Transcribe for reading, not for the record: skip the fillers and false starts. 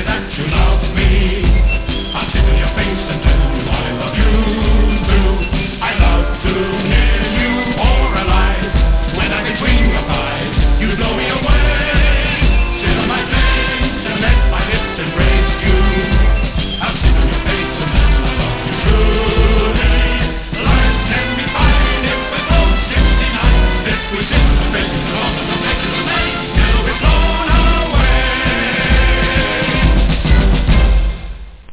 that you love me. I'll kiss in your face and tell you I love you too. I love to